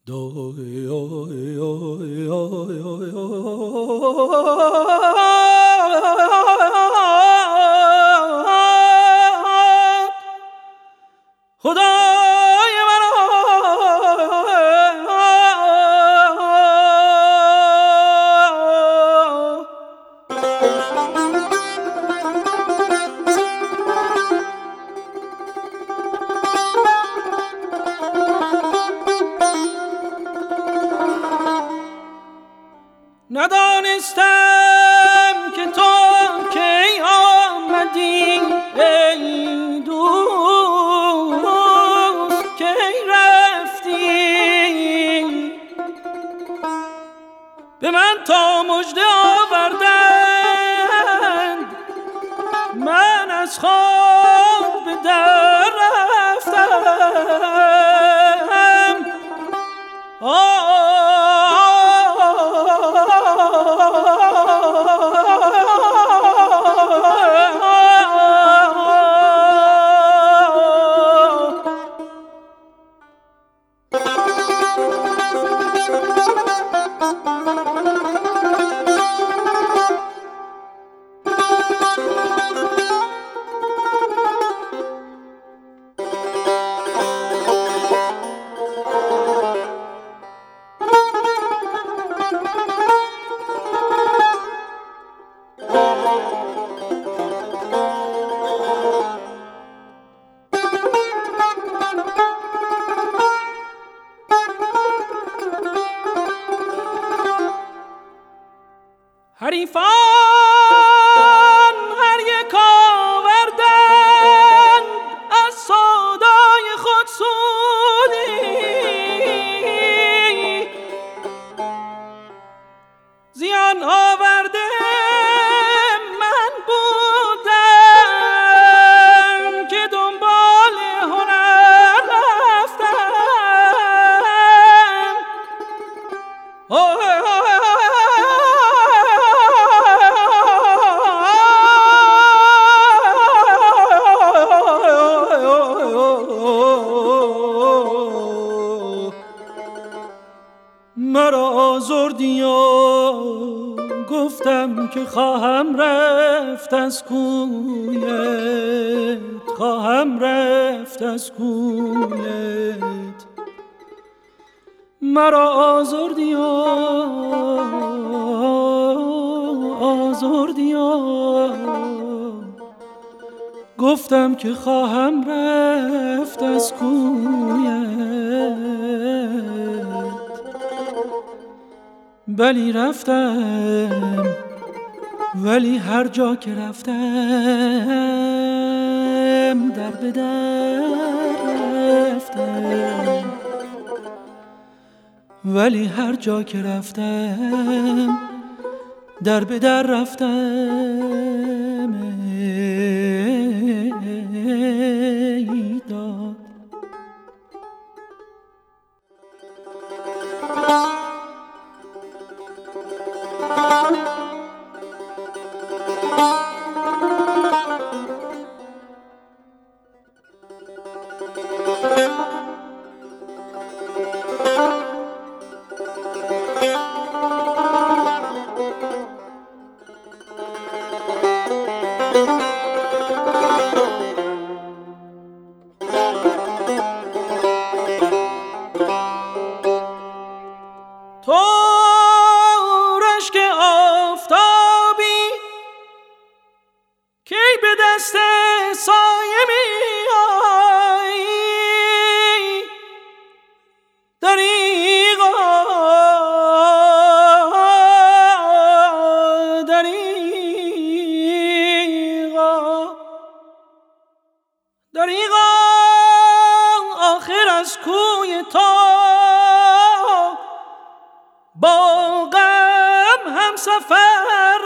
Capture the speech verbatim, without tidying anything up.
خدای مرا ندانستم که تو کی آمدی ای دوست کی رفتی به من تا مژده آوردند من از خواب به در رفتم آه حریفان هر یک آوردند از سودای خود سودی زیان آورده من بودم که دنبال هنر رفتم آه مرا آزردی و گفتم که خواهم رفت از کویت خواهم رفت از کویت مرا آزردی و آزردی و گفتم که خواهم رفت از کویت ولی رفتم ولی هر جا که رفتم در به در رفتم ولی هر جا که رفتم در به در رفتم ای داد تو رشک آفتابی کی به دست سایه می آیی دریغا دریغا دریغا آخر از کوی تو با غم هم سفر